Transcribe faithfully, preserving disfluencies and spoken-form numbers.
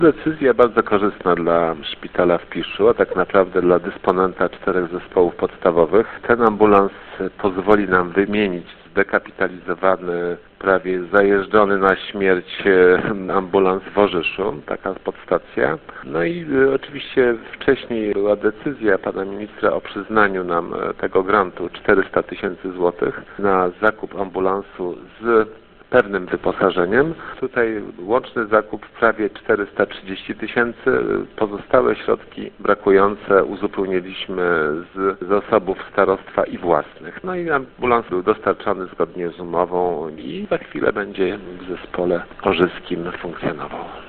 Decyzja bardzo korzystna dla szpitala w Piszu, a tak naprawdę dla dysponenta czterech zespołów podstawowych. Ten ambulans pozwoli nam wymienić zdekapitalizowany, prawie zajeżdżony na śmierć ambulans w Orzyszu, taka podstacja. No i oczywiście wcześniej była decyzja pana ministra o przyznaniu nam tego grantu czterysta tysięcy złotych na zakup ambulansu z pewnym wyposażeniem. Tutaj łączny zakup prawie czterysta trzydzieści tysięcy. Pozostałe środki brakujące uzupełniliśmy z zasobów starostwa i własnych. No i ambulans był dostarczany zgodnie z umową i za chwilę będzie w zespole orzyskim funkcjonował.